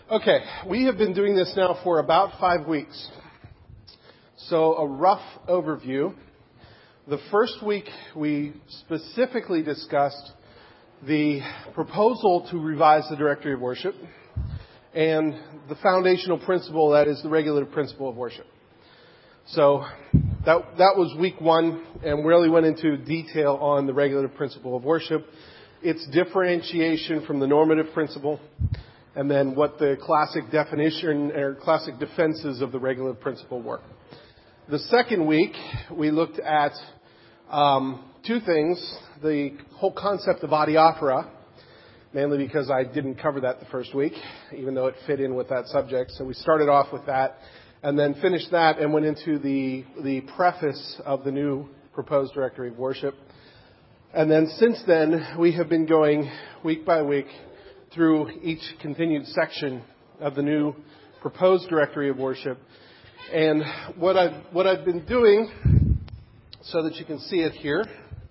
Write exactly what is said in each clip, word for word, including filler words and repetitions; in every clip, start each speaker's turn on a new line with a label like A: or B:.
A: Okay, we have been doing this now for about five weeks. So a rough overview. The first week we specifically discussed the proposal to revise the directory of worship and the foundational principle, that is the regulative principle of worship. So that that was week one, and we really went into detail on the regulative principle of worship, its differentiation from the normative principle, and then what the classic definition or classic defenses of the regulative principle were. The second week, we looked at um, two things. The whole concept of adiaphora, mainly because I didn't cover that the first week, even though it fit in with that subject. So we started off with that, and then finished that and went into the, the preface of the new proposed directory of worship. And then since then, we have been going week by week through each continued section of the new proposed directory of worship. And what I've, what I've been doing, so that you can see it here,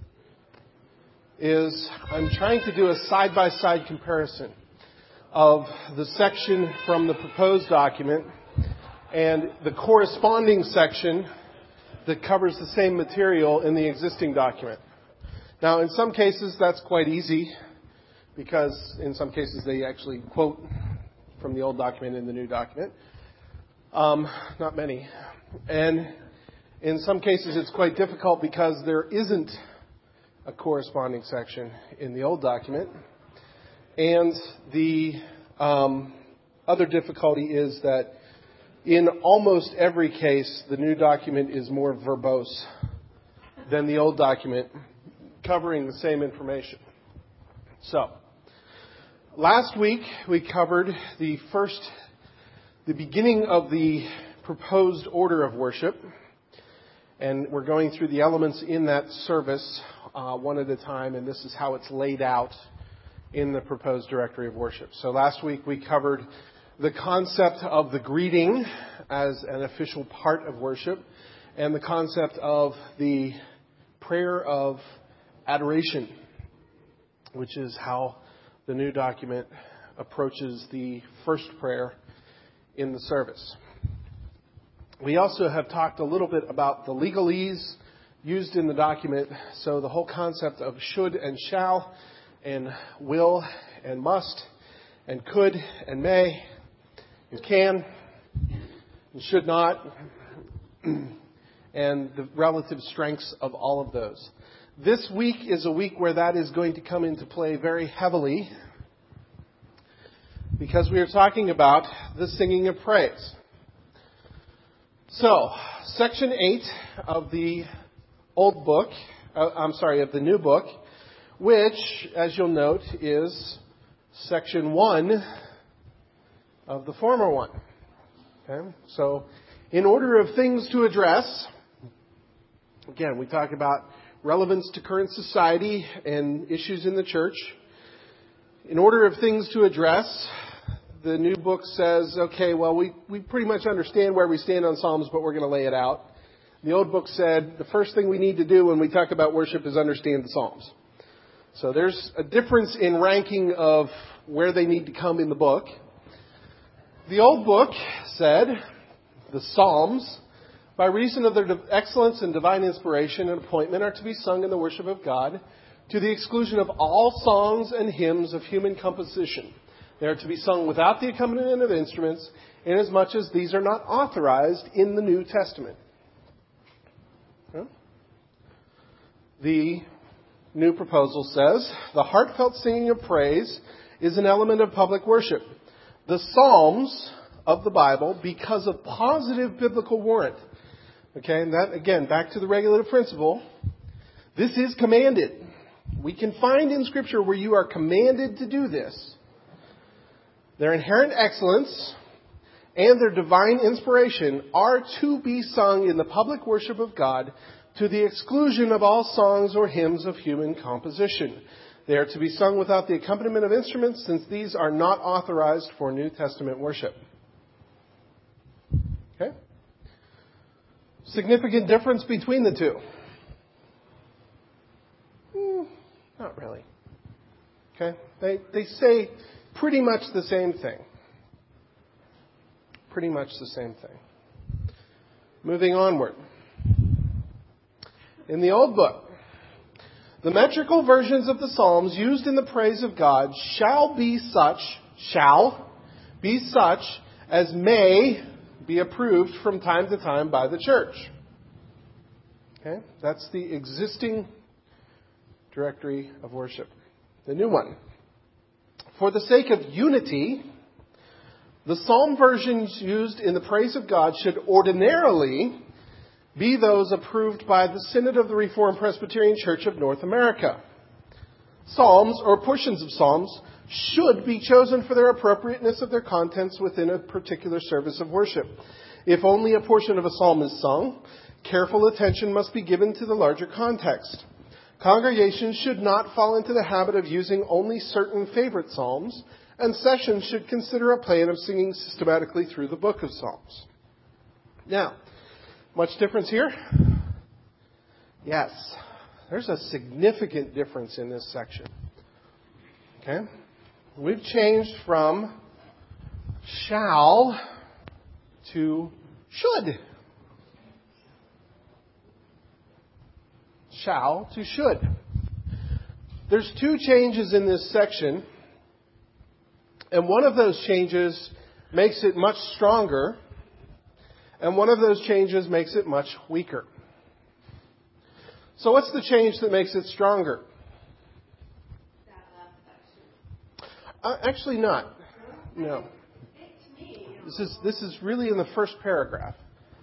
A: is I'm trying to do a side-by-side comparison of the section from the proposed document and the corresponding section that covers the same material in the existing document. Now, in some cases, that's quite easy, because in some cases they actually quote from the old document in the new document. Um, not many. And in some cases it's quite difficult because there isn't a corresponding section in the old document. And the um, other difficulty is that in almost every case, the new document is more verbose than the old document, covering the same information. So, last week we covered the first, the beginning of the proposed order of worship, and we're going through the elements in that service uh, one at a time, and this is how it's laid out in the proposed directory of worship. So last week we covered the concept of the greeting as an official part of worship, and the concept of the prayer of adoration, which is how the new document approaches the first prayer in the service. We also have talked a little bit about the legalese used in the document, so the whole concept of should and shall, and will and must, and could and may, and can, and should not, and the relative strengths of all of those. This week is a week where that is going to come into play very heavily, because we are talking about the singing of praise. So, section eight of the old book, uh, I'm sorry, of the new book, which, as you'll note, is section one of the former one. Okay? So, in order of things to address, again, we talk about relevance to current society and issues in the church. In order of things to address, the new book says, okay, well, we, we pretty much understand where we stand on Psalms, but we're going to lay it out. The old book said the first thing we need to do when we talk about worship is understand the Psalms. So there's a difference in ranking of where they need to come in the book. The old book said the Psalms, by reason of their excellence and divine inspiration and appointment, are to be sung in the worship of God, to the exclusion of all songs and hymns of human composition. They are to be sung without the accompaniment of instruments, inasmuch as these are not authorized in the New Testament. Okay. The new proposal says, the heartfelt singing of praise is an element of public worship. The Psalms of the Bible, because of positive biblical warrant. Okay, and that, again, back to the regulative principle. This is commanded. We can find in Scripture where you are commanded to do this. Their inherent excellence and their divine inspiration are to be sung in the public worship of God to the exclusion of all songs or hymns of human composition. They are to be sung without the accompaniment of instruments, since these are not authorized for New Testament worship. Okay? Significant difference between the two? Mm, not really. Okay? They, they say pretty much the same thing. pretty much the same thing. Moving onward. In the Old Book, the metrical versions of the Psalms used in the praise of God shall be such, shall be such as may be approved from time to time by the church. Okay? That's the existing directory of worship. The new one. For the sake of unity, the psalm versions used in the praise of God should ordinarily be those approved by the Synod of the Reformed Presbyterian Church of North America. Psalms, or portions of psalms, should be chosen for their appropriateness of their contents within a particular service of worship. If only a portion of a psalm is sung, careful attention must be given to the larger context. Congregations should not fall into the habit of using only certain favorite psalms, and sessions should consider a plan of singing systematically through the book of Psalms. Now, much difference here? Yes. There's a significant difference in this section. Okay? We've changed from shall to should. Shall to should. There's two changes in this section, and one of those changes makes it much stronger, and one of those changes makes it much weaker. So what's the change that makes it stronger? Uh, actually not. No. This is, this is really in the first paragraph.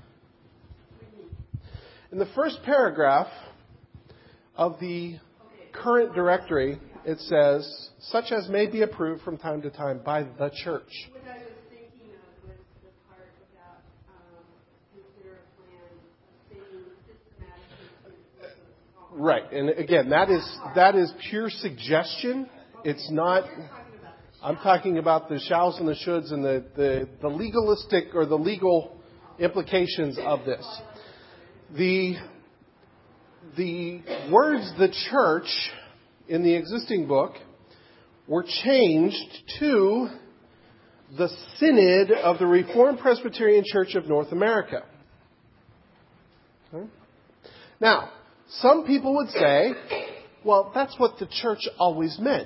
A: In the first paragraph of the current directory, it says, such as may be approved from time to time by the church.
B: What I was thinking of was the part about um, consider a plan of singing systematically.
A: Right, and again, that is that is pure suggestion. It's not. I'm talking about the shalls and the shoulds and the, the, the legalistic or the legal implications of this. The the words "the church" in the existing book were changed to the Synod of the Reformed Presbyterian Church of North America. Okay? Now, some people would say, well, that's what the church always meant.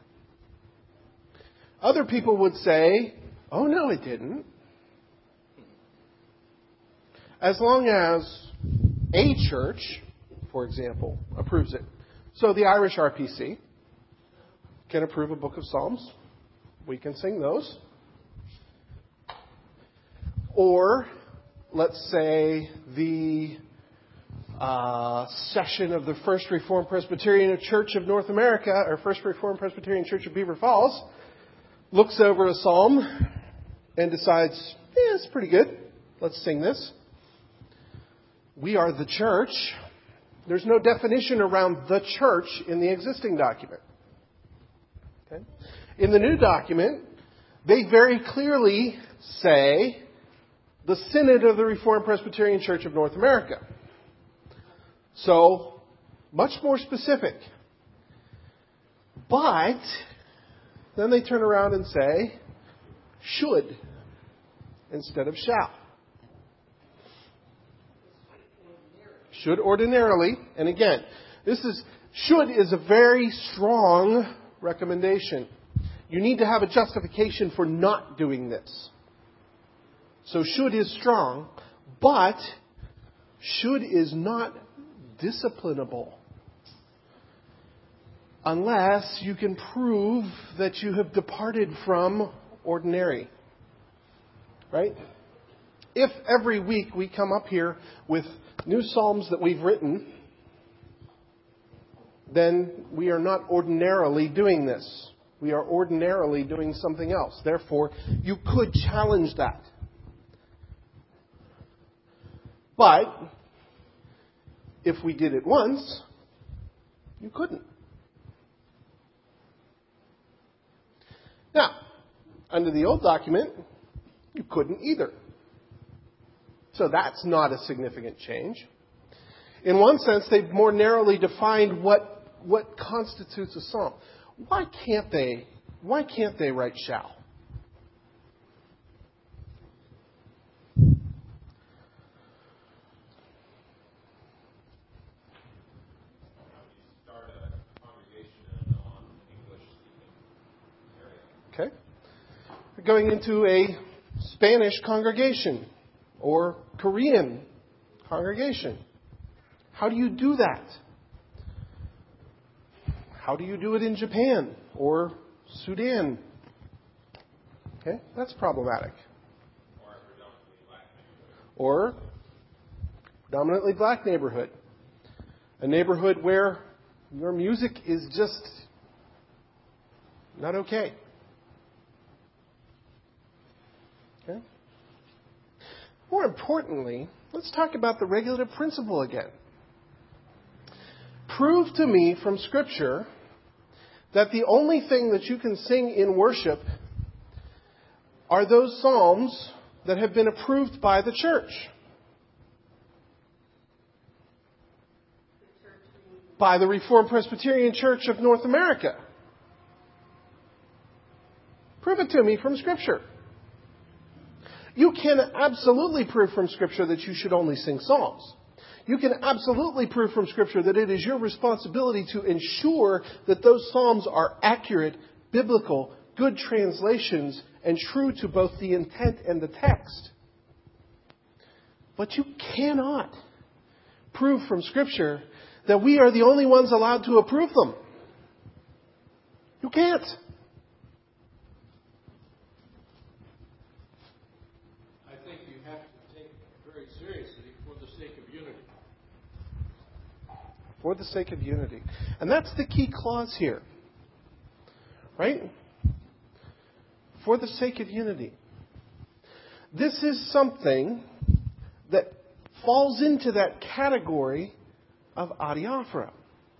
A: Other people would say, oh, no, it didn't. As long as a church, for example, approves it. So the Irish R P C can approve a book of Psalms. We can sing those. Or, let's say, the uh, session of the First Reformed Presbyterian Church of North America, or First Reformed Presbyterian Church of Beaver Falls, looks over a psalm and decides, yeah, it's pretty good. Let's sing this. We are the church. There's no definition around the church in the existing document. Okay? In the new document, they very clearly say the Synod of the Reformed Presbyterian Church of North America. So, much more specific. But then they turn around and say, should, instead of shall. Should ordinarily, and again, this is, should is a very strong recommendation. You need to have a justification for not doing this. So should is strong, but should is not disciplinable. Unless you can prove that you have departed from ordinary. Right? If every week we come up here with new psalms that we've written, then we are not ordinarily doing this. We are ordinarily doing something else. Therefore, you could challenge that. But if we did it once, you couldn't. Now, under the old document, you couldn't either. So that's not a significant change. In one sense, they've more narrowly defined what what constitutes a psalm. Why can't they? Why can't they write shall? going into a Spanish congregation or Korean congregation. How do you do that? How do you do it in Japan or Sudan? Okay, that's problematic. Or predominantly black neighborhood. A neighborhood where your music is just not okay. Okay? More importantly, let's talk about the regulative principle again. Prove to me from Scripture that the only thing that you can sing in worship are those psalms that have been approved by the church. By the Reformed Presbyterian Church of North America. Prove it to me from Scripture. You can absolutely prove from Scripture that you should only sing psalms. You can absolutely prove from Scripture that it is your responsibility to ensure that those psalms are accurate, biblical, good translations, and true to both the intent and the text. But you cannot prove from Scripture that we are the only ones allowed to approve them. You can't.
C: I think you have to take it very seriously for the sake of unity.
A: For the sake of unity. And that's the key clause here. Right? For the sake of unity. This is something that falls into that category of adiaphora.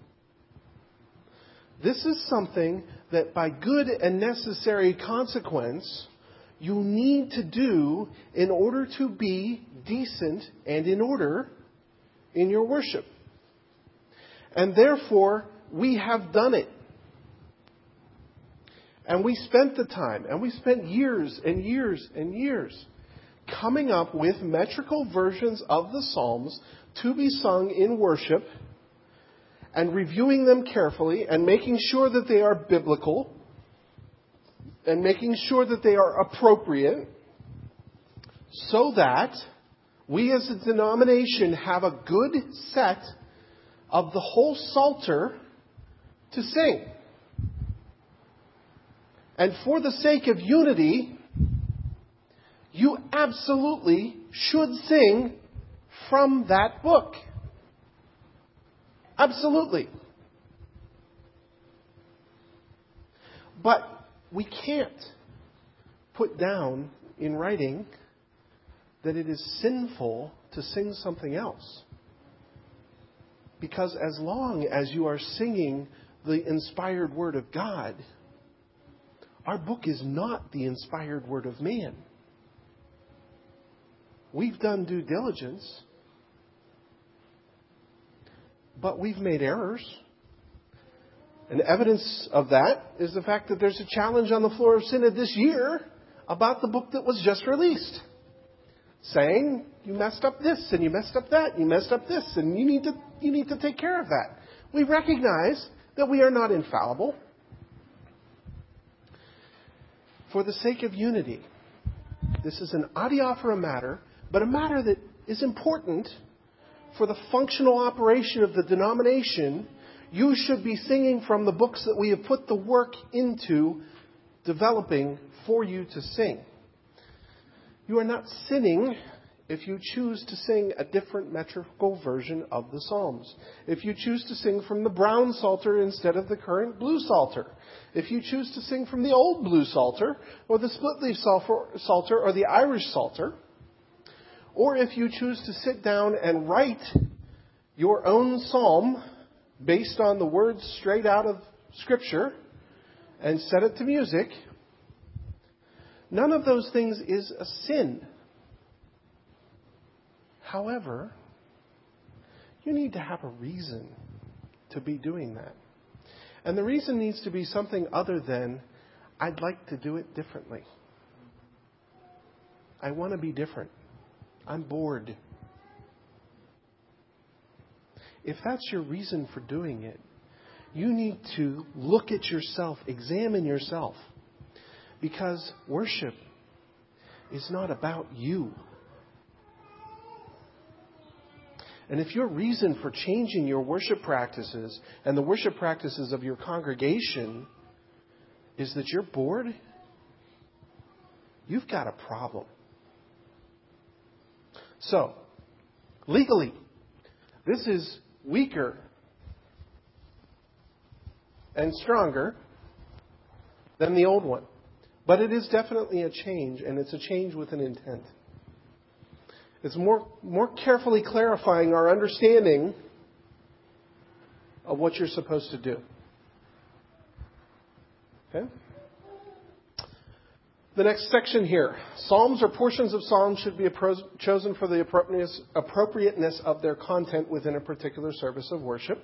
A: This is something that by good and necessary consequence you need to do in order to be decent and in order in your worship. And therefore, we have done it. And we spent the time, and we spent years and years and years coming up with metrical versions of the Psalms to be sung in worship and reviewing them carefully and making sure that they are biblical and making sure that they are appropriate so that we as a denomination have a good set of the whole Psalter to sing. And for the sake of unity, you absolutely should sing from that book. Absolutely. But we can't put down in writing that it is sinful to sing something else. Because as long as you are singing the inspired word of God, our book is not the inspired word of man. We've done due diligence, but we've made errors. And evidence of that is the fact that there's a challenge on the floor of Synod this year about the book that was just released. Saying, you messed up this, and you messed up that, and you messed up this, and you need to you need to take care of that. We recognize that we are not infallible. For the sake of unity, this is an adiaphora matter, but a matter that is important for the functional operation of the denomination. You should be singing from the books that we have put the work into developing for you to sing. You are not sinning if you choose to sing a different metrical version of the Psalms. If you choose to sing from the brown Psalter instead of the current blue Psalter. If you choose to sing from the old blue Psalter or the split-leaf Psalter or the Irish Psalter. Or if you choose to sit down and write your own psalm based on the words straight out of Scripture and set it to music, none of those things is a sin. However, you need to have a reason to be doing that. And the reason needs to be something other than, I'd like to do it differently. I want to be different. I'm bored. If that's your reason for doing it, you need to look at yourself, examine yourself. Because worship is not about you. And if your reason for changing your worship practices and the worship practices of your congregation is that you're bored, you've got a problem. So, legally, this is weaker and stronger than the old one. But it is definitely a change, and it's a change with an intent. It's more, more carefully clarifying our understanding of what you're supposed to do. Okay? The next section here. Psalms or portions of psalms should be appro- chosen for the appropriateness of their content within a particular service of worship.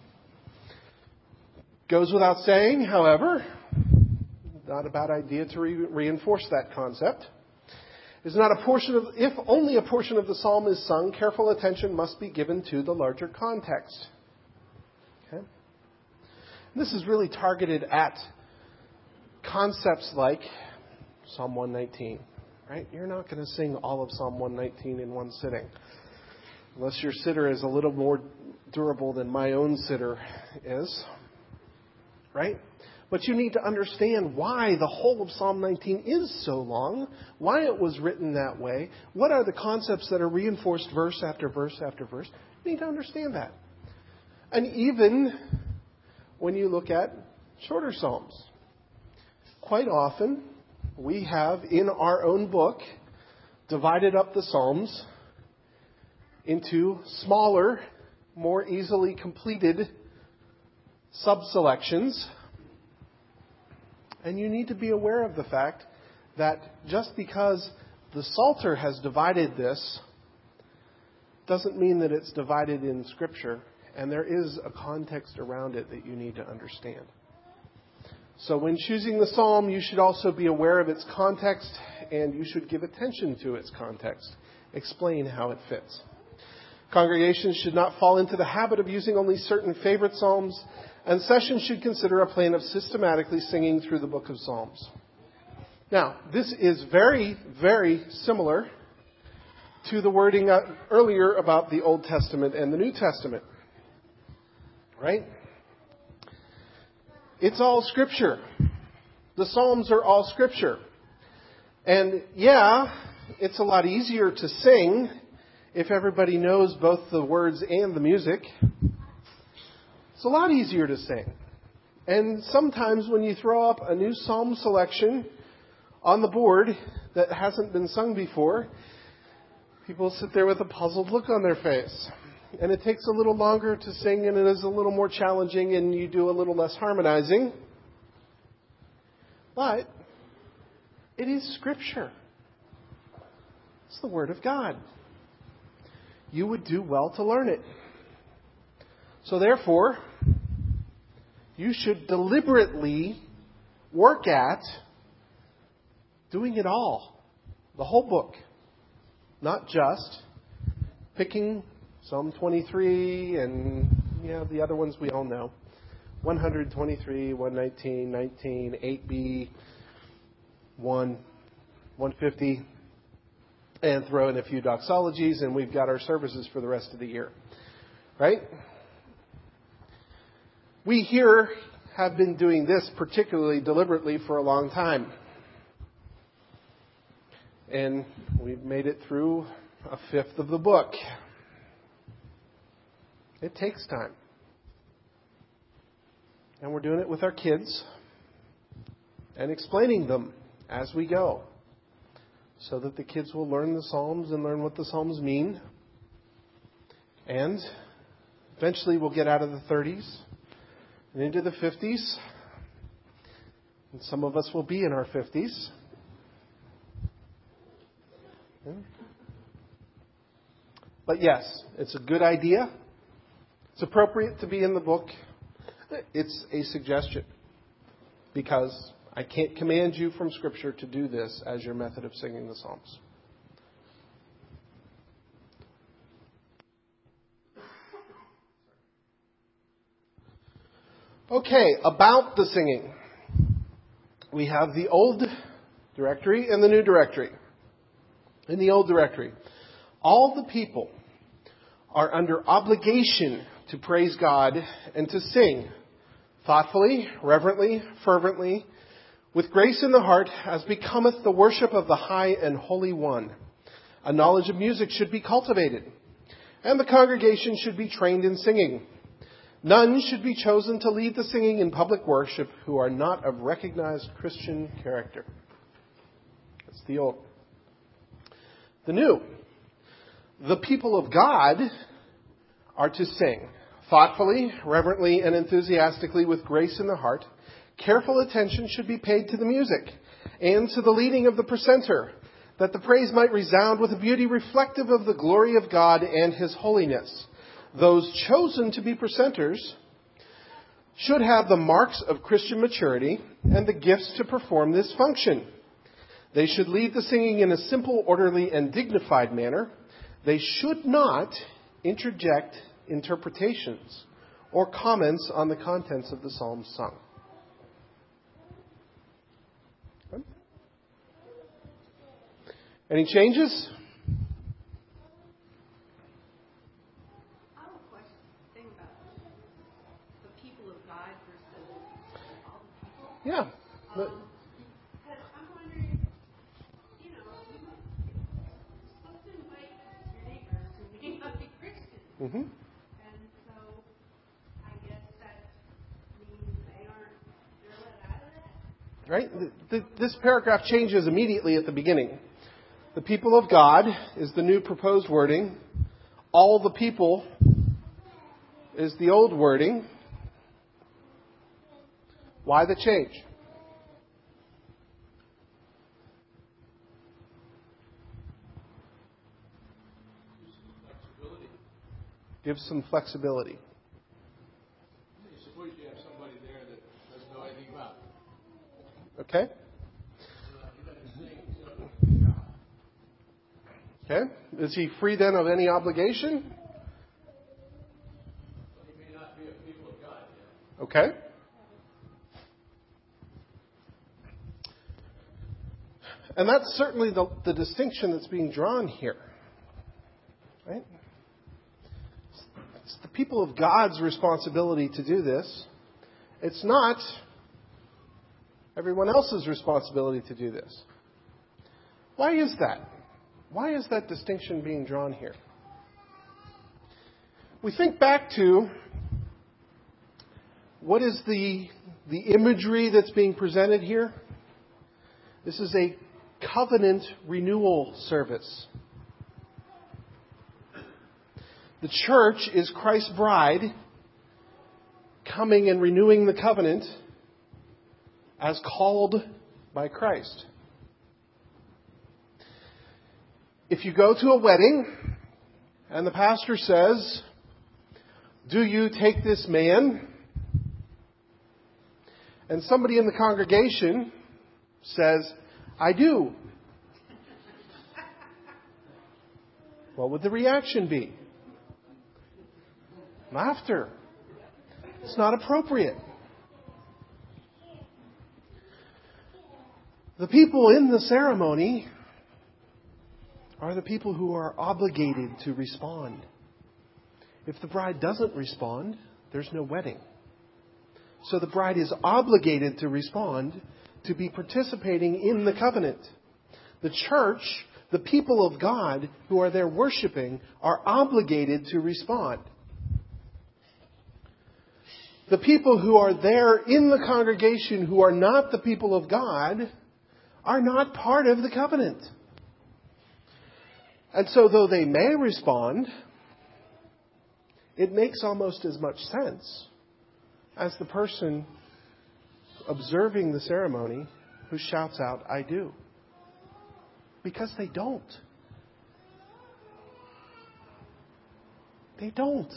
A: Goes without saying, however, not a bad idea to re- reinforce that concept. Is not a portion of, if only a portion of the psalm is sung, careful attention must be given to the larger context. Okay? This is really targeted at concepts like Psalm one nineteen, right? You're not going to sing all of Psalm one nineteen in one sitting. Unless your sitter is a little more durable than my own sitter is, right? But you need to understand why the whole of Psalm nineteen is so long, why it was written that way, what are the concepts that are reinforced verse after verse after verse. You need to understand that. And even when you look at shorter psalms, quite often we have in our own book divided up the psalms into smaller, more easily completed sub-selections. And you need to be aware of the fact that just because the Psalter has divided this doesn't mean that it's divided in Scripture. And there is a context around it that you need to understand. So when choosing the psalm, you should also be aware of its context, and you should give attention to its context. Explain how it fits. Congregations should not fall into the habit of using only certain favorite psalms, and sessions should consider a plan of systematically singing through the book of Psalms. Now, this is very, very similar to the wording earlier about the Old Testament and the New Testament. Right? It's all Scripture. The Psalms are all Scripture. And yeah, it's a lot easier to sing if everybody knows both the words and the music. It's a lot easier to sing. And sometimes when you throw up a new psalm selection on the board that hasn't been sung before, people sit there with a puzzled look on their face. And it takes a little longer to sing, and it is a little more challenging, and you do a little less harmonizing. But it is Scripture. It's the Word of God. You would do well to learn it. So therefore, you should deliberately work at doing it all. The whole book. Not just picking Psalm twenty-three and, yeah, the other ones we all know. one twenty-three, one nineteen, nineteen, eight b, one, one fifty, and throw in a few doxologies, and we've got our services for the rest of the year. Right? We here have been doing this particularly deliberately for a long time. And we've made it through a fifth of the book. It takes time. And we're doing it with our kids and explaining them as we go so that the kids will learn the Psalms and learn what the Psalms mean. And eventually we'll get out of the thirties and into the fifties. And some of us will be in our fifties. Yeah. But yes, it's a good idea. It's appropriate to be in the book. It's a suggestion because I can't command you from Scripture to do this as your method of singing the Psalms. Okay, about the singing. We have the Old directory and the new directory. In the old directory, all the people are under obligation to praise God and to sing thoughtfully, reverently, fervently, with grace in the heart, as becometh the worship of the high and holy one. A knowledge of music should be cultivated, and the congregation should be trained in singing. None should be chosen to lead the singing in public worship who are not of recognized Christian character. That's the old. The new. The people of God are to sing thoughtfully, reverently, and enthusiastically with grace in the heart. Careful attention should be paid to the music and to the leading of the precentor, that the praise might resound with a beauty reflective of the glory of God and His holiness. Those chosen to be precentors should have the marks of Christian maturity and the gifts to perform this function. They should lead the singing in a simple, orderly, and dignified manner. They should not interject interpretations or comments on the contents of the psalms sung. Any changes?
B: I have a question thing about the people of God versus all the people.
A: Yeah. But,
B: Um, because I'm wondering, you know, you're supposed to invite your neighbors who may not be Christians.
A: mm-hmm.
B: And so I guess that means they aren't, they're let out of that.
A: Right? The, the, this paragraph changes immediately at the beginning. The people of God is the new proposed wording. All the people is the old wording. Why the change?
C: Flexibility.
A: Give some flexibility.
C: Suppose you have somebody there that doesn't know anything about it.
A: Okay? Okay? Is he free then of any obligation?
C: He may not be a people of God yet.
A: Okay. And that's certainly the, the distinction that's being drawn here. Right? It's the people of God's responsibility to do this. It's not everyone else's responsibility to do this. Why is that? Why is that distinction being drawn here? We think back to what is the, the imagery that's being presented here? This is a covenant renewal service. The church is Christ's bride coming and renewing the covenant as called by Christ. If you go to a wedding and the pastor says, "Do you take this man?" and somebody in the congregation says, "I do," what would the reaction be? Laughter. It's not appropriate. The people in the ceremony are the people who are obligated to respond. If the bride doesn't respond, there's no wedding. So the bride is obligated to respond, to be participating in the covenant. The church, the people of God who are there worshiping, are obligated to respond. The people who are there in the congregation who are not the people of God are not part of the covenant. And so though they may respond, it makes almost as much sense as the person observing the ceremony who shouts out, "I do." Because they don't. They don't.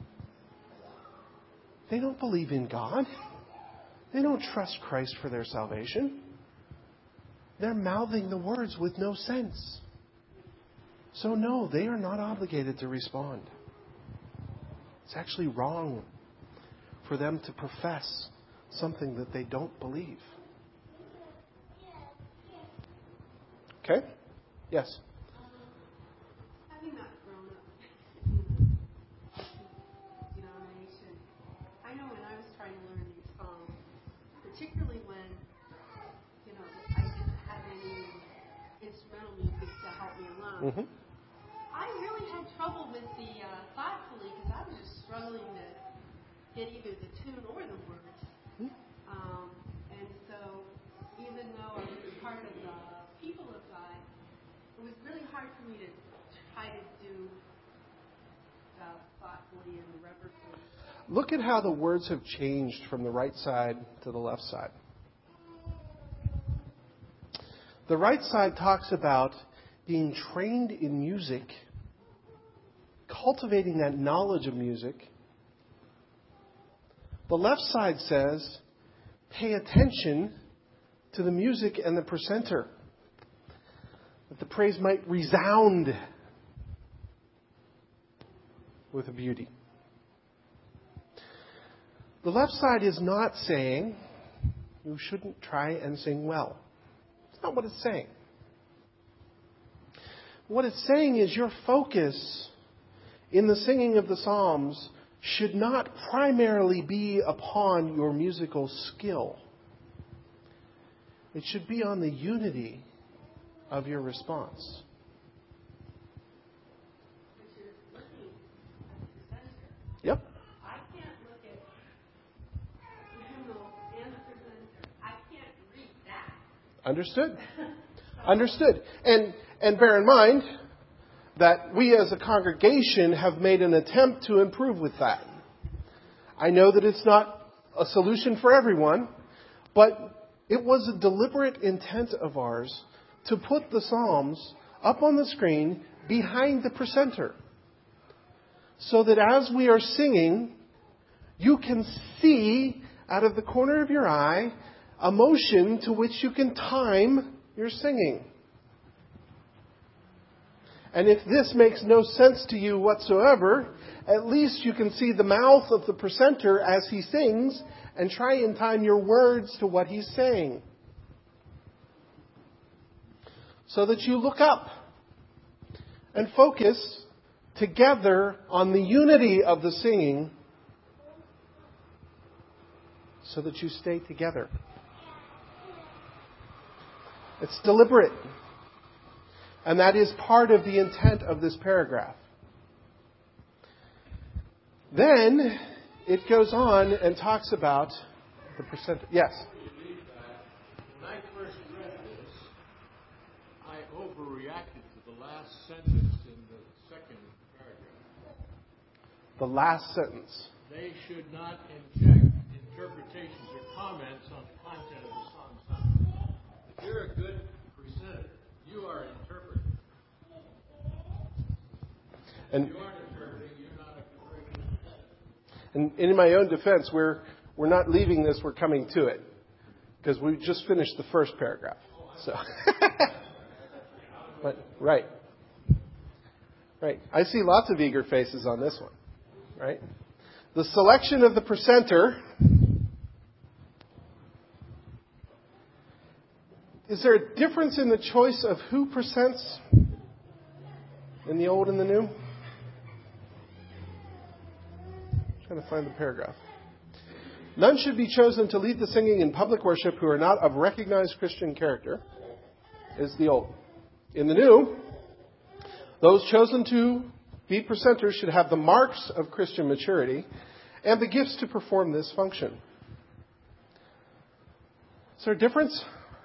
A: They don't believe in God. They don't trust Christ for their salvation. They're mouthing the words with no sense. So no, they are not obligated to respond. It's actually wrong for them to profess something that they don't believe. Okay? Yes?
B: Having not grown up in a denomination, I know when I was trying to learn these songs, particularly when, you know, I didn't have any instrumental music to help me along,
A: Mm-hmm.
B: I really had trouble with the uh, thoughtfully because I was just struggling to get either the tune or the words. Um, and so even though I was part of the people of God, it was really hard for me to try to do uh, thoughtfully and reverently.
A: Look at how the words have changed from the right side to the left side. The right side talks about being trained in music, cultivating that knowledge of music. The left side says, pay attention to the music and the presenter, that the praise might resound with beauty. The left side is not saying you shouldn't try and sing well. That's not what it's saying. What it's saying is your focus in the singing of the Psalms should not primarily be upon your musical skill. It should be on the unity of your response. Yep.
B: I can't look at the hymnal and the presenter. I can't read that.
A: Understood. Understood. And and bear in mind that we as a congregation have made an attempt to improve with that. I know that it's not a solution for everyone, but it was a deliberate intent of ours to put the Psalms up on the screen behind the presenter, so that as we are singing, you can see out of the corner of your eye a motion to which you can time your singing. And if this makes no sense to you whatsoever, at least you can see the mouth of the presenter as he sings and try and time your words to what he's saying. So that you look up and focus together on the unity of the singing so that you stay together. It's deliberate. And that is part of the intent of this paragraph. Then it goes on and talks about the percent. Yes?
C: When I first read this, I overreacted to the last sentence in the second paragraph.
A: The last sentence.
C: They should not inject interpretations or comments on the content of the song sung. If you're a good presenter, you are an interpreter.
A: And,
C: If you aren't interpreting, you're not a very good presenter.
A: and in my own defense, we're we're not leaving this, we're coming to it. Because we just finished the first paragraph. So but right. Right. I see lots of eager faces on this one. Right? The selection of the presenter. Is there a difference in the choice of who presents in the old and the new? I'm trying to find the paragraph. None should be chosen to lead the singing in public worship who are not of recognized Christian character, is the old. In the new, those chosen to be presenters should have the marks of Christian maturity and the gifts to perform this function. Is there a difference?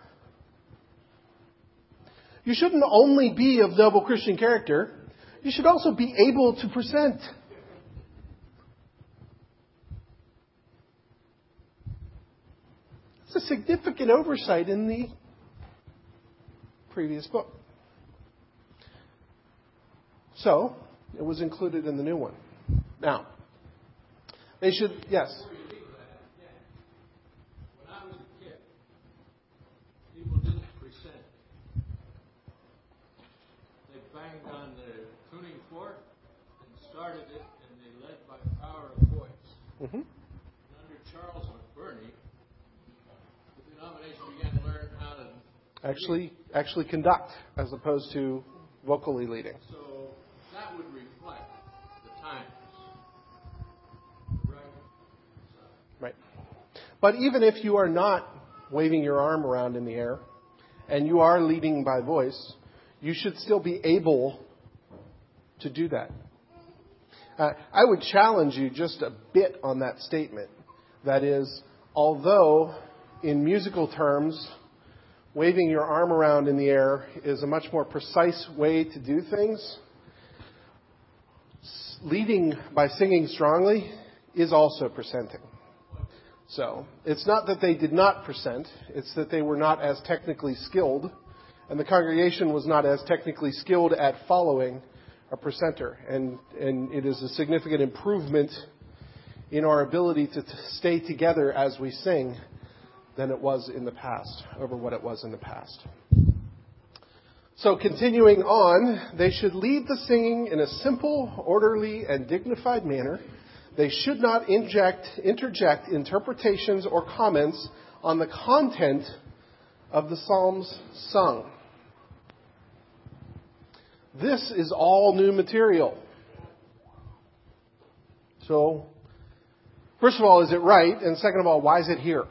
A: You shouldn't only be of noble Christian character. You should also be able to present. It's a significant oversight in the previous book. So, it was included in the new one. Now, they should, yes.
C: When I was a kid, people didn't present. They banged on the tuning fork and started it, and they led by power of voice.
A: Mm-hmm.
C: And under Charles McBurney, the denomination began to learn how to
A: Actually, actually conduct as opposed to vocally leading.
C: So that would reflect the times. Right?
A: Right. But even if you are not waving your arm around in the air and you are leading by voice, you should still be able to do that. Uh, I would challenge you just a bit on that statement. That is, although in musical terms, waving your arm around in the air is a much more precise way to do things, leading by singing strongly is also presenting. So it's not that they did not present, it's that they were not as technically skilled, and the congregation was not as technically skilled at following a presenter. And, and it is a significant improvement in our ability to t- stay together as we sing than it was in the past, over what it was in the past. So continuing on, they should lead the singing in a simple, orderly, and dignified manner. They should not inject, interject interpretations or comments on the content of the psalms sung. This is all new material. So, first of all, is it right? And second of all, why is it here?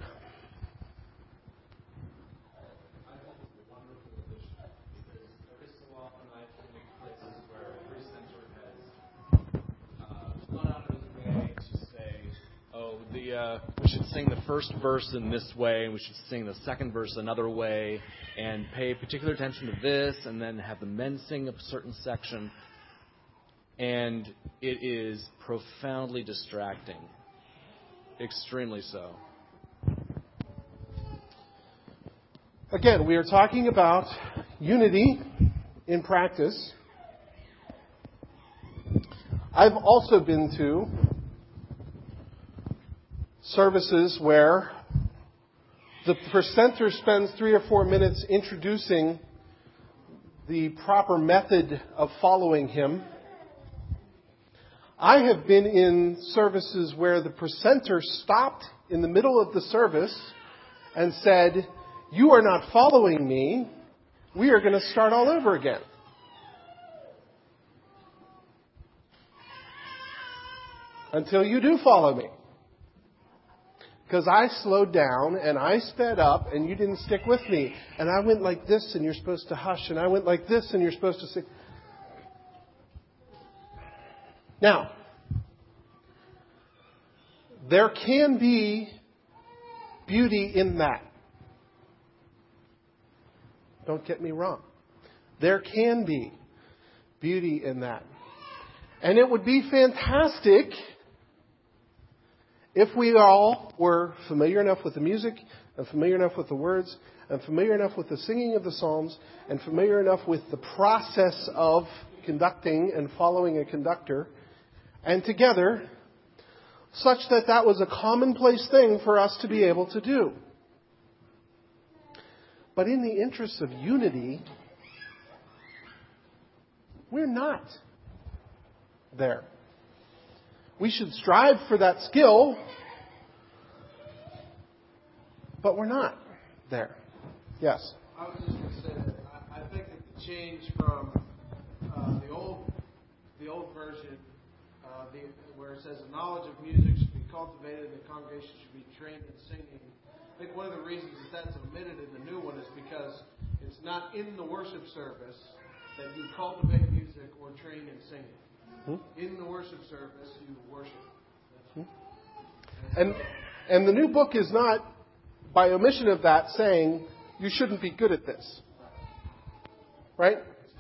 D: Uh, we should sing the first verse in this way, and we should sing the second verse another way, and pay particular attention to this, and then have the men sing a certain section. And it is profoundly distracting. Extremely so.
A: Again, we are talking about unity in practice. I've also been to services where the presenter spends three or four minutes introducing the proper method of following him. I have been in services where the presenter stopped in the middle of the service and said, "You are not following me. We are going to start all over again." Until you do follow me. Because I slowed down and I sped up and you didn't stick with me. And I went like this and you're supposed to hush. And I went like this and you're supposed to sing. Now, there can be beauty in that. Don't get me wrong. There can be beauty in that. And it would be fantastic if we all were familiar enough with the music, and familiar enough with the words, and familiar enough with the singing of the psalms, and familiar enough with the process of conducting and following a conductor, and together, such that that was a commonplace thing for us to be able to do. But in the interest of unity, we're not there. We should strive for that skill, but we're not there. Yes?
E: I was just going to say that I, I think that the change from uh, the old the old version, uh, the, where it says the knowledge of music should be cultivated and the congregation should be trained in singing. I think one of the reasons that that's omitted in the new one is because it's not in the worship service that you cultivate music or train in singing. Hmm? In the worship service, you worship.
A: Hmm? And and the new book is not, by omission of that, saying you shouldn't be good at this. Right?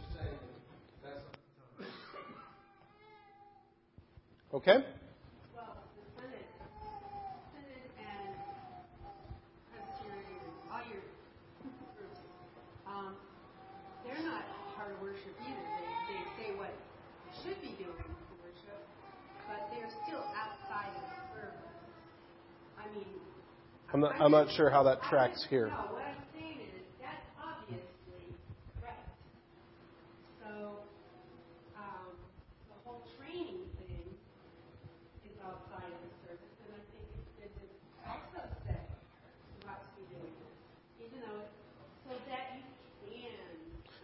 A: Okay?
B: Well, the Synod, Synod and Presbyterian, all your groups, um, they're not hard worship either. They, they say what should be doing for worship, but they're still outside of service. I mean,
A: I'm not, I'm not sure how that tracks here.
B: No, what I'm saying is that's obviously right. So, um, the whole training thing is outside of the service, and I think it's good to also say you ought to be doing this, even though it's so that you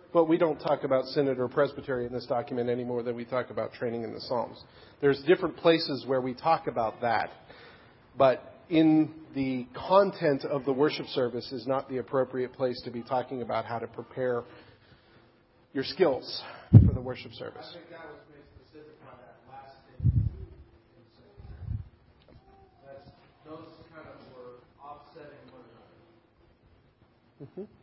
A: But we don't talk about synod or presbytery in this document any more than we talk about training in the Psalms. There's different places where we talk about that. But in the content of the worship service is not the appropriate place to be talking about how to prepare your skills for the worship service.
E: I think that was made specific by that last statement. That's, those kind of were offsetting one another.
A: Mm-hmm.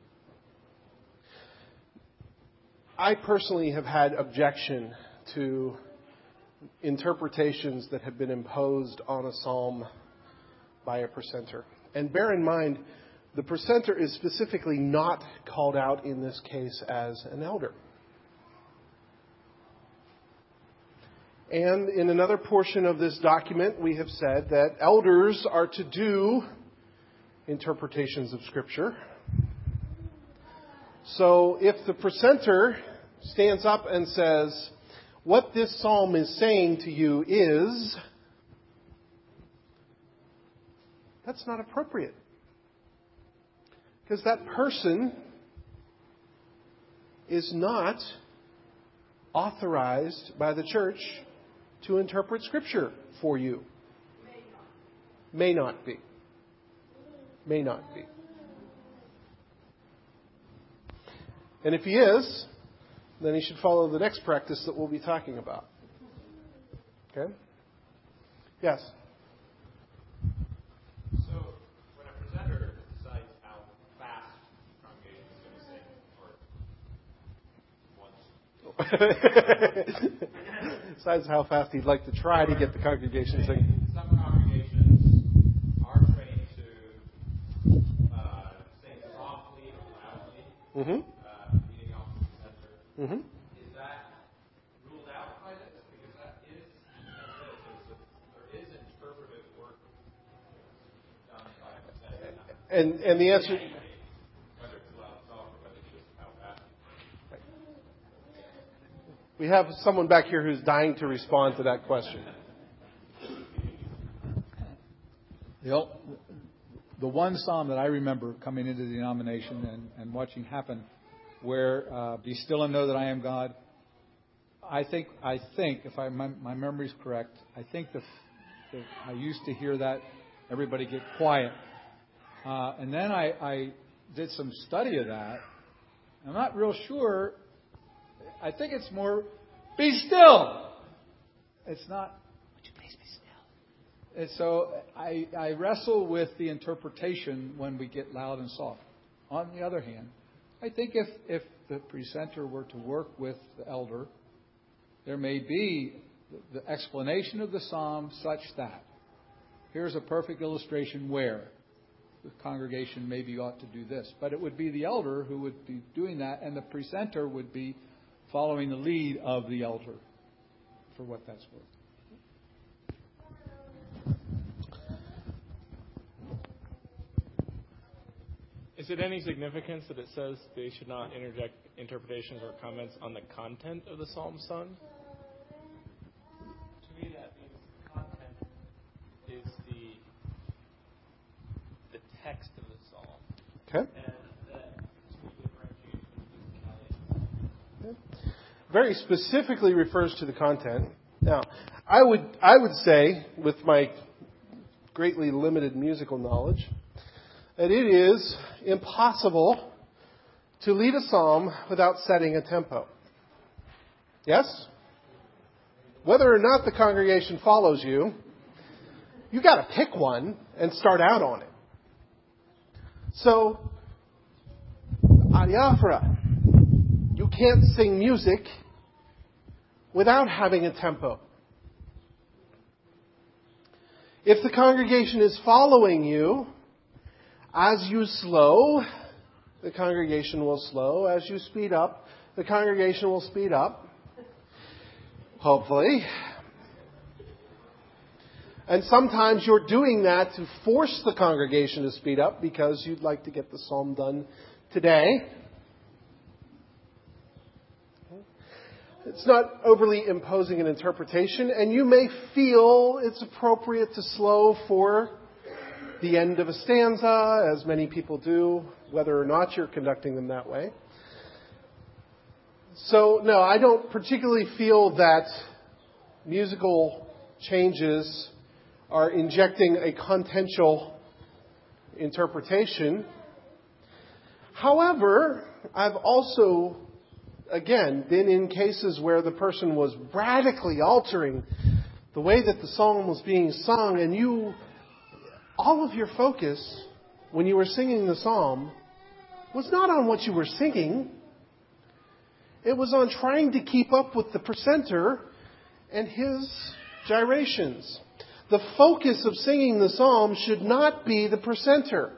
A: I personally have had objection to interpretations that have been imposed on a psalm by a precentor. And bear in mind, the precentor is specifically not called out in this case as an elder. And in another portion of this document, we have said that elders are to do interpretations of Scripture. So if the precentor stands up and says, what this psalm is saying to you is, that's not appropriate. Because that person is not authorized by the church to interpret Scripture for you. May not be. May not be. And if he is, then he should follow the next practice that we'll be talking about. Okay? Yes?
F: So, when a presenter decides how fast the congregation is going to sing, or once.
A: Decides how fast he'd like to try to get the congregation to sing.
F: Some congregations are trained to uh, sing softly or loudly.
A: Mm-hmm. Mm-hmm.
F: Is that ruled out by this? Because that is, there is interpretive work done by the
A: And and the answer.
F: whether it's loud talk or whether it's just how fast.
A: We have someone back here who's dying to respond to that question.
G: The, the one psalm that I remember coming into the denomination and, and watching happen, where uh, be still and know that I am God. I think, I think, if I, my, my memory is correct, I think the, the I used to hear that everybody get quiet, uh, and then I, I did some study of that. I'm not real sure. I think it's more be still. It's not. Would you please be still? And so I, I wrestle with the interpretation when we get loud and soft. On the other hand, I think if, if the presenter were to work with the elder, there may be the explanation of the psalm such that here's a perfect illustration where the congregation maybe ought to do this. But it would be the elder who would be doing that, and the presenter would be following the lead of the elder, for what that's worth.
H: Is it any significance that it says they should not interject interpretations or comments on the content of the psalm sung? To me, that means content is the the text of the psalm.
A: Okay.
H: And that to me differentiates from musicality.
A: Very specifically refers to the content. Now, I would I would say, with my greatly limited musical knowledge, that it is impossible to lead a psalm without setting a tempo. Yes? Whether or not the congregation follows you, you got to pick one and start out on it. So, adiaphora, you can't sing music without having a tempo. If the congregation is following you, as you slow, the congregation will slow. As you speed up, the congregation will speed up. Hopefully. And sometimes you're doing that to force the congregation to speed up because you'd like to get the psalm done today. It's not overly imposing an interpretation, and you may feel it's appropriate to slow for the end of a stanza, as many people do, whether or not you're conducting them that way. So, no, I don't particularly feel that musical changes are injecting a contentious interpretation. However, I've also, again, been in cases where the person was radically altering the way that the song was being sung, and you, all of your focus when you were singing the psalm was not on what you were singing. It was on trying to keep up with the presenter and his gyrations. The focus of singing the psalm should not be the presenter.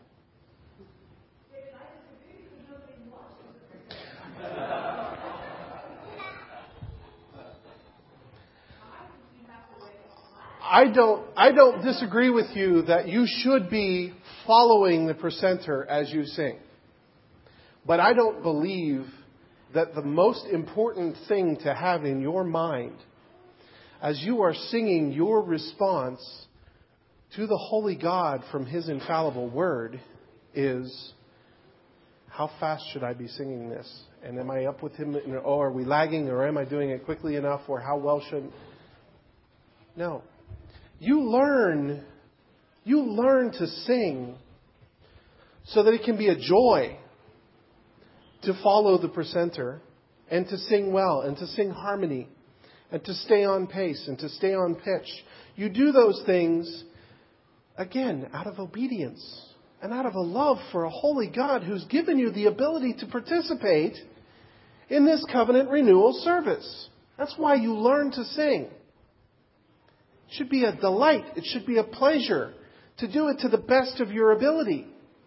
A: I don't, I don't disagree with you that you should be following the presenter as you sing. But I don't believe that the most important thing to have in your mind as you are singing your response to the Holy God from His infallible Word is, how fast should I be singing this? And am I up with Him? Or are we lagging? Or am I doing it quickly enough? Or how well should... No. You learn, you learn to sing so that it can be a joy to follow the presenter and to sing well and to sing harmony and to stay on pace and to stay on pitch. You do those things, again, out of obedience and out of a love for a holy God who's given you the ability to participate in this covenant renewal service. That's why you learn to sing. It should be a delight. It should be a pleasure to do it to the best of your ability.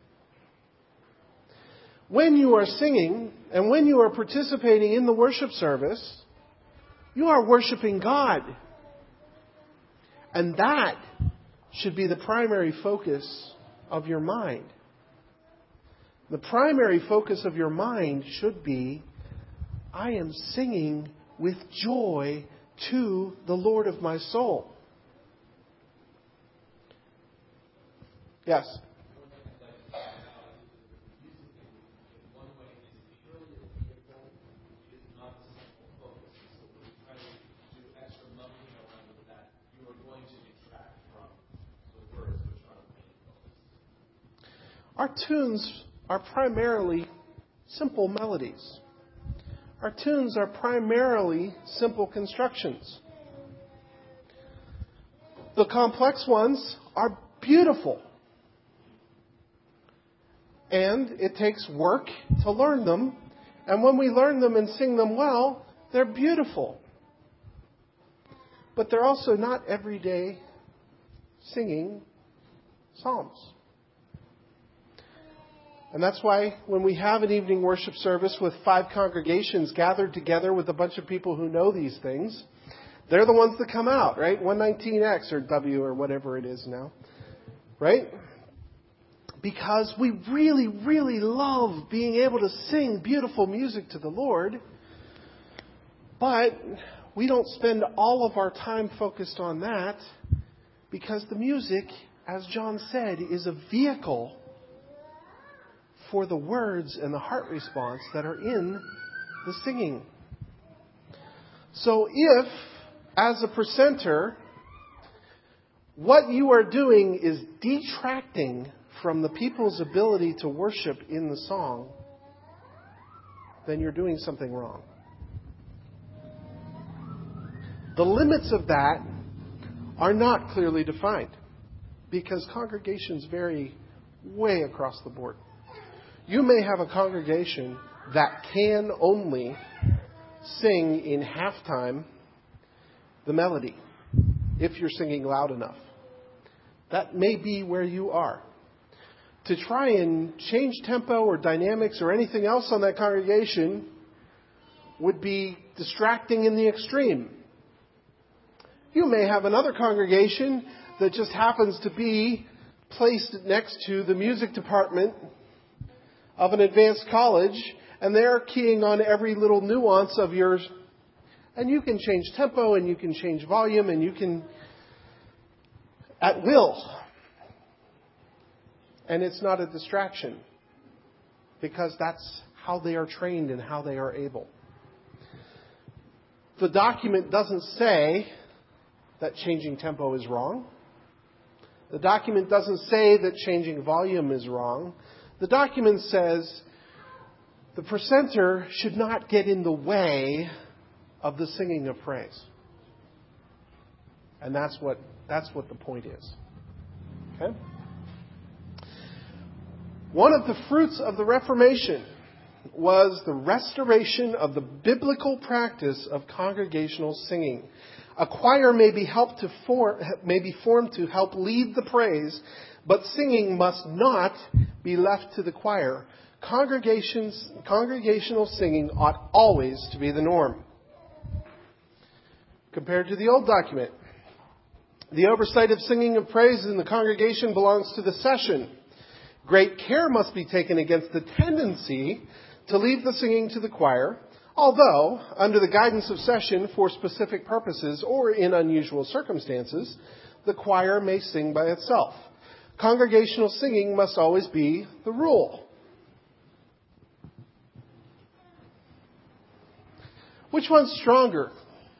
A: When you are singing and when you are participating in the worship service, you are worshiping God. And that should be the primary focus of your mind. The primary focus of your mind should be, I am singing with joy to the Lord of my soul. Yes? Our tunes are primarily simple melodies. Our tunes are primarily simple constructions. The complex ones are beautiful. And it takes work to learn them. And when we learn them and sing them well, they're beautiful. But they're also not everyday singing psalms. And that's why when we have an evening worship service with five congregations gathered together with a bunch of people who know these things, they're the ones that come out, right? one nineteen X or W or whatever it is now, right? Because we really, really love being able to sing beautiful music to the Lord, but we don't spend all of our time focused on that because the music, as John said, is a vehicle for the words and the heart response that are in the singing. So if, as a presenter, what you are doing is detracting from the people's ability to worship in the song, then you're doing something wrong. The limits of that are not clearly defined because congregations vary way across the board. You may have a congregation that can only sing in halftime the melody if you're singing loud enough. That may be where you are. To try and change tempo or dynamics or anything else on that congregation would be distracting in the extreme. You may have another congregation that just happens to be placed next to the music department of an advanced college, and they're keying on every little nuance of yours. And you can change tempo, and you can change volume, and you can, at will. And it's not a distraction, because that's how they are trained and how they are able. the document doesn't say that changing tempo is wrong. The document doesn't say that changing volume is wrong. The document says the presenter should not get in the way of the singing of praise. And that's what that's what the point is. Okay? One of the fruits of the Reformation was the restoration of the biblical practice of congregational singing. A choir may be helped to form, may be formed to help lead the praise, but singing must not be left to the choir. Congregations, congregational singing ought always to be the norm. Compared to the old document, the oversight of singing of praise in the congregation belongs to the session. Great care must be taken against the tendency to leave the singing to the choir, although, under the guidance of session for specific purposes or in unusual circumstances, the choir may sing by itself. Congregational singing must always be the rule. Which one's stronger?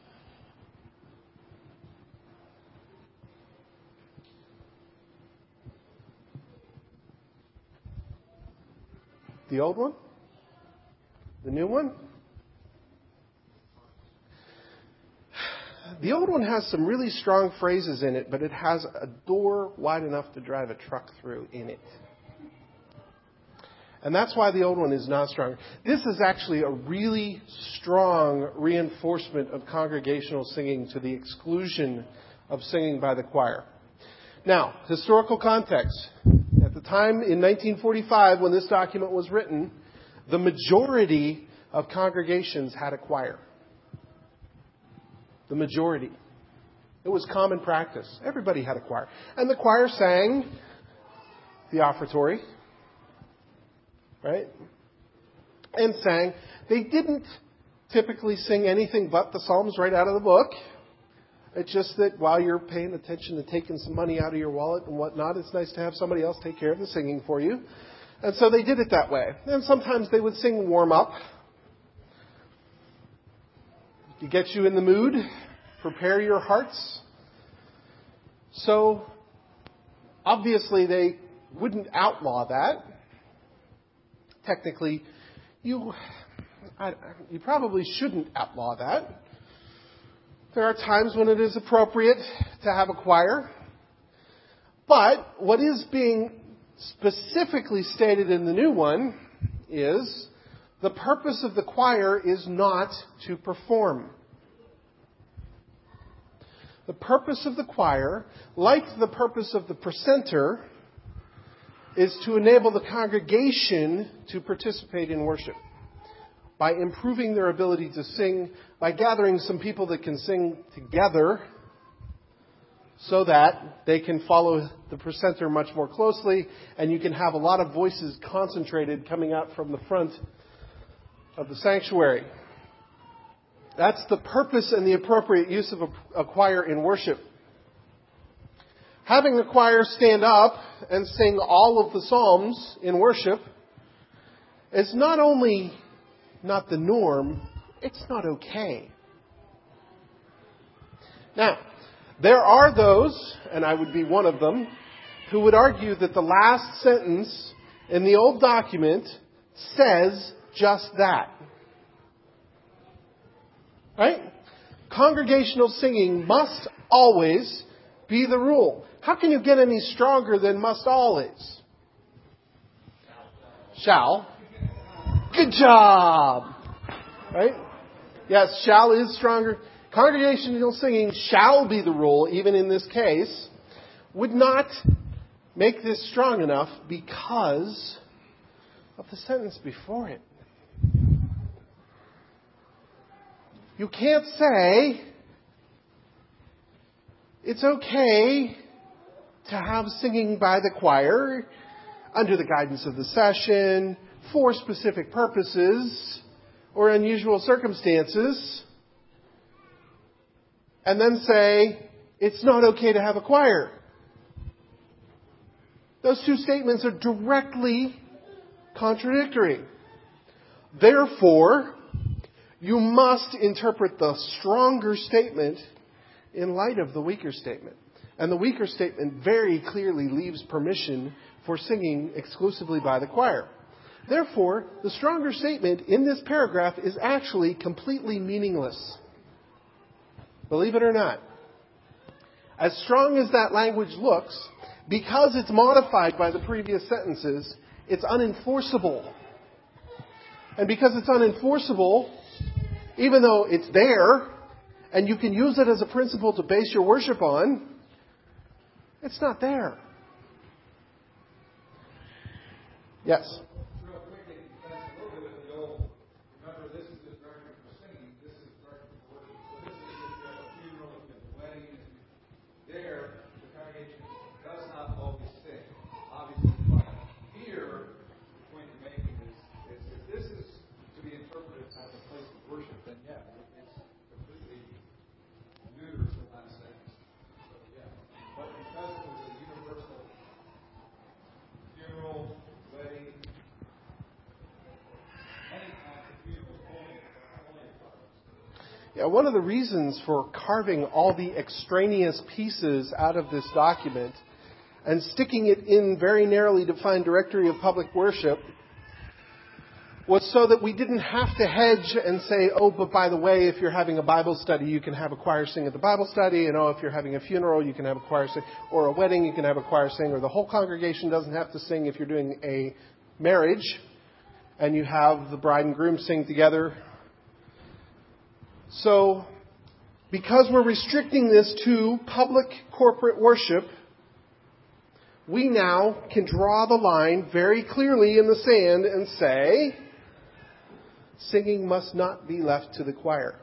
A: The old one? The new one? The old one has some really strong phrases in it, but it has a door wide enough to drive a truck through in it. And that's why the old one is not strong. This is actually a really strong reinforcement of congregational singing to the exclusion of singing by the choir. Now, historical context. At the time in nineteen forty-five, when this document was written, the majority of congregations had a choir. The majority. It was common practice. Everybody had a choir. And the choir sang the offertory, right? And sang. They didn't typically sing anything but the Psalms right out of the book. It's just that while you're paying attention to taking some money out of your wallet and whatnot, it's nice to have somebody else take care of the singing for you. And so they did it that way. And sometimes they would sing warm up to get you in the mood, prepare your hearts. So obviously they wouldn't outlaw that. Technically, you I, you probably shouldn't outlaw that. There are times when it is appropriate to have a choir. But what is being specifically stated in the new one is the purpose of the choir is not to perform. The purpose of the choir, like the purpose of the presenter, is to enable the congregation to participate in worship by improving their ability to sing, by gathering some people that can sing together so that they can follow the presenter much more closely, and you can have a lot of voices concentrated coming out from the front of the sanctuary. That's the purpose and the appropriate use of a, a choir in worship. Having the choir stand up and sing all of the Psalms in worship is not only not the norm, it's not okay. Now, there are those, and I would be one of them, who would argue that the last sentence in the old document says just that. Right? Congregational singing must always be the rule. How can you get any stronger than must always? Shall. Good job. Right? Yes, shall is stronger. Congregational singing shall be the rule, even in this case, would not make this strong enough because of the sentence before it. You can't say it's okay to have singing by the choir under the guidance of the session for specific purposes or unusual circumstances, and then say it's not okay to have a choir. Those two statements are directly contradictory. Therefore, you must interpret the stronger statement in light of the weaker statement. And the weaker statement very clearly leaves permission for singing exclusively by the choir. Therefore, the stronger statement in this paragraph is actually completely meaningless. Believe it or not. As strong as that language looks, because it's modified by the previous sentences, it's unenforceable. And because it's unenforceable, even though it's there, and you can use it as a principle to base your worship on, it's not there. Yes?
G: Real quickly, that's a little bit of the old, remember this is the direction for singing, this is the direction for worship. So this is if you have a funeral, if you have a wedding, there, the congregation does not always sing. Obviously, but here, the point you're making is, is if this is to be interpreted as a place of worship, then yeah, it's completely neuter to the last sentence. So yeah, but because it was a universal funeral, wedding, any kind of funeral, only, only a
A: Yeah, one of the reasons for carving all the extraneous pieces out of this document and sticking it in very narrowly defined directory of public worship was so that we didn't have to hedge and say, oh, but by the way, if you're having a Bible study, you can have a choir sing at the Bible study, and oh, if you're having a funeral, you can have a choir sing, or a wedding, you can have a choir sing, or the whole congregation doesn't have to sing if you're doing a marriage and you have the bride and groom sing together. So, because we're restricting this to public corporate worship, we now can draw the line very clearly in the sand and say, singing must not be left to the choir.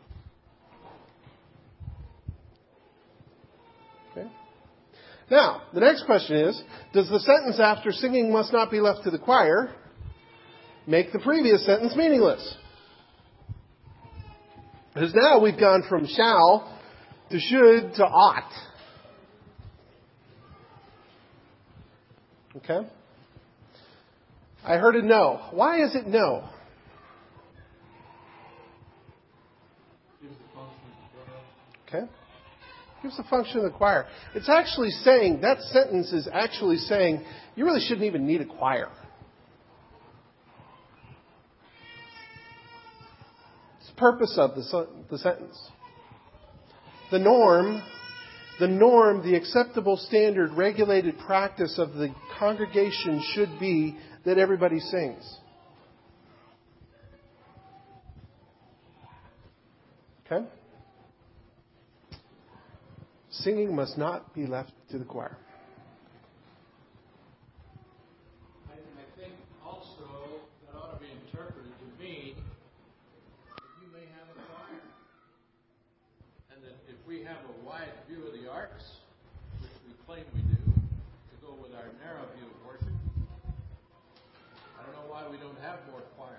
A: Okay? Now, the next question is, does the sentence after singing must not be left to the choir make the previous sentence meaningless? Because now we've gone from shall to should to ought. Okay? I heard a no. Why is it no? Okay? Gives the function of the choir. It's actually saying, that sentence is actually saying, you really shouldn't even need a choir. It's the purpose of the, the sentence. The norm, the norm, the acceptable standard, regulated practice of the congregation should be that everybody sings. Okay? Singing must not be left to the choir.
C: I, I think also that ought to be interpreted to mean that you may have a choir. And that if we have a wide view of the arts, which we claim we do, to go with our narrow view of worship, I don't know why we don't have more choirs.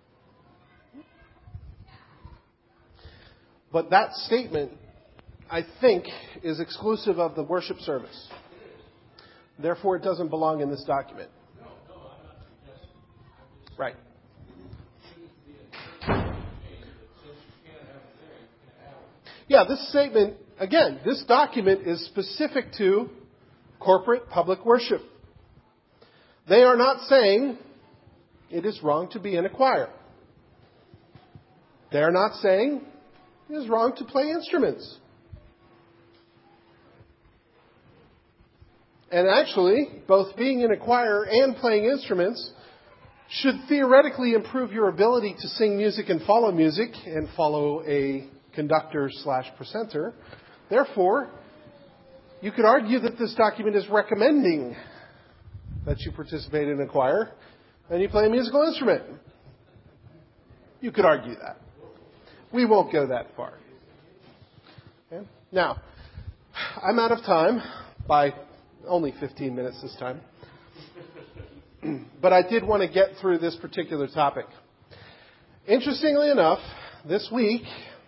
A: But that statement, I think, is exclusive of the worship service. Therefore, it doesn't belong in this document.
C: No, no, I'm not suggesting. I'm just
A: Right.
C: shouldn't be interpreted to mean that since you can't have it there, you can't have it.
A: Yeah, this statement, again, this document is specific to corporate public worship. They are not saying it is wrong to be in a choir. They are not saying it is wrong to play instruments. And actually, both being in a choir and playing instruments should theoretically improve your ability to sing music and follow music and follow a conductor slash presenter. Therefore, you could argue that this document is recommending that you participate in a choir and you play a musical instrument. You could argue that. We won't go that far. Okay? Now, I'm out of time by only fifteen minutes this time. But I did want to get through this particular topic. Interestingly enough, this week,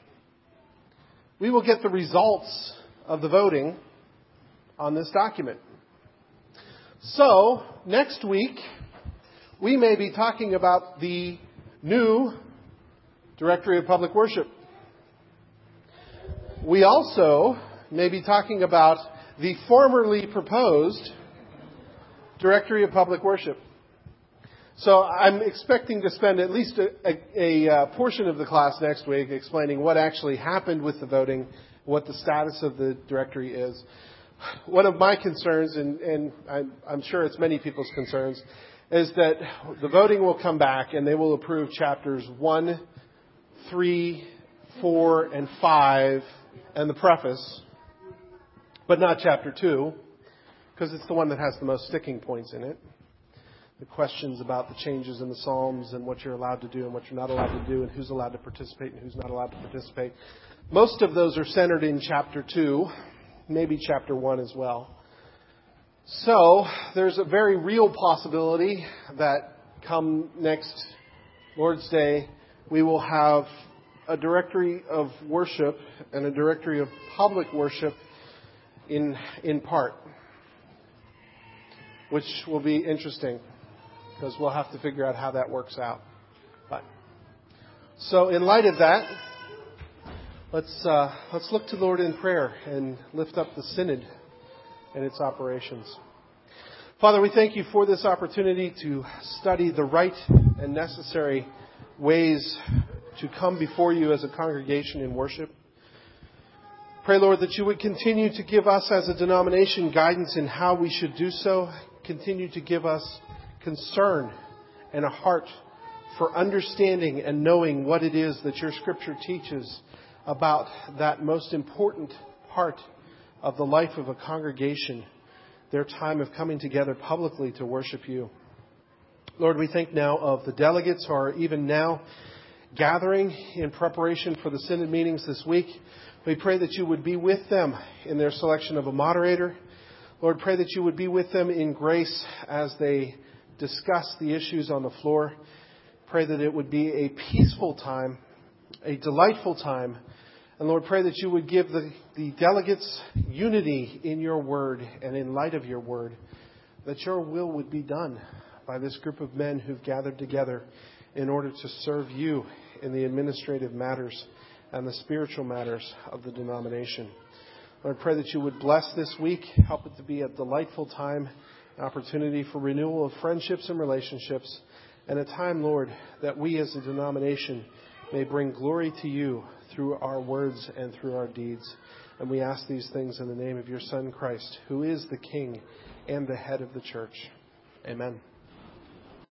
A: we will get the results of the voting on this document. So, next week, we may be talking about the new Directory of Public Worship. We also may be talking about the formerly proposed Directory of Public Worship. So I'm expecting to spend at least a, a, a portion of the class next week explaining what actually happened with the voting, what the status of the directory is. One of my concerns, and, and I'm, I'm sure it's many people's concerns, is that the voting will come back and they will approve chapters one, three, four, and five, and the preface, but not chapter two, because it's the one that has the most sticking points in it. The questions about the changes in the Psalms and what you're allowed to do and what you're not allowed to do and who's allowed to participate and who's not allowed to participate. Most of those are centered in chapter two, maybe chapter one as well. So there's a very real possibility that come next Lord's Day, we will have a directory of worship and a directory of public worship in in part, which will be interesting because we'll have to figure out how that works out. But so in light of that, let's uh, let's look to the Lord in prayer and lift up the synod and its operations. Father, we thank you for this opportunity to study the right and necessary ways to come before you as a congregation in worship. Pray, Lord, that you would continue to give us as a denomination guidance in how we should do so. Continue to give us concern and a heart for understanding and knowing what it is that your Scripture teaches about that most important part of the life of a congregation, their time of coming together publicly to worship you. Lord, we think now of the delegates who are even now gathering in preparation for the synod meetings this week. We pray that you would be with them in their selection of a moderator. Lord, pray that you would be with them in grace as they discuss the issues on the floor. Pray that it would be a peaceful time, a delightful time. And Lord, pray that you would give the, the delegates unity in your word and in light of your word, that your will would be done by this group of men who've gathered together in order to serve you in the administrative matters and the spiritual matters of the denomination. Lord, I pray that you would bless this week, help it to be a delightful time, an opportunity for renewal of friendships and relationships, and a time, Lord, that we as a denomination may bring glory to you through our words and through our deeds. And we ask these things in the name of your Son, Christ, who is the King and the head of the church. Amen.